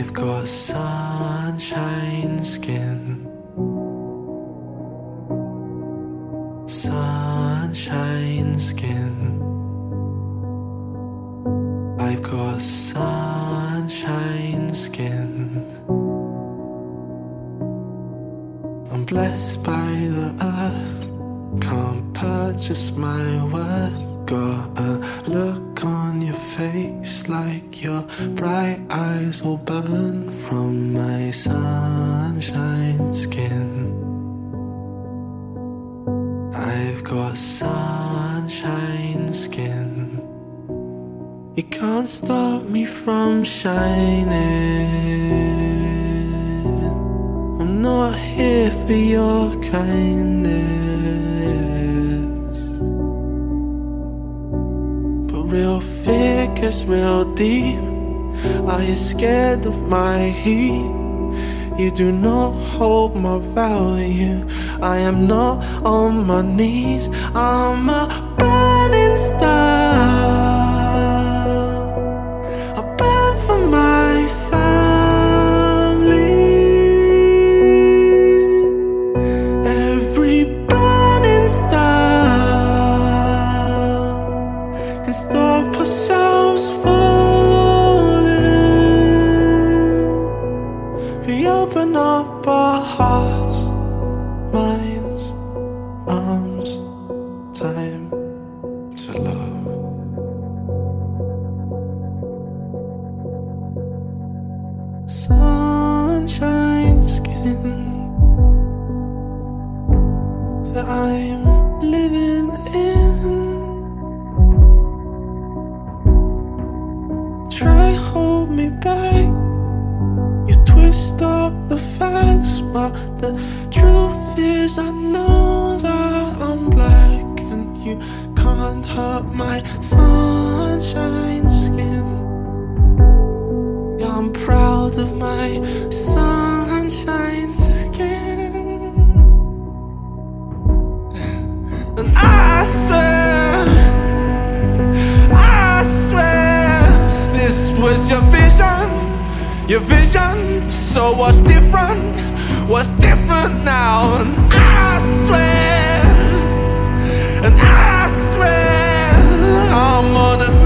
I've got sunshine skin, sunshine skin. I've got sunshine skin. I'm blessed by the earth, can't purchase my worth. Got a look on your face like your bright eyes will burn from my sunshine skin. I've got sunshine skin. You can't stop me from shining. I'm not here for your kindness, but real fear gets real deep. Are you scared of my heat? You do not hold my value. I am not on my knees. I'm a burning star. I burn for my family. Every burning star can stop ourselves falling. We open up our hearts, minds, arms, time to love. Sunshine skin that I'm living in. Try hold me back, you twist up the facts, but the truth is I know that I'm black, and you can't hurt my sunshine skin. Yeah, I'm proud of my sunshine skin. And I swear, this was your vision. Your vision, so what's different? What's different now? And I swear, I'm on a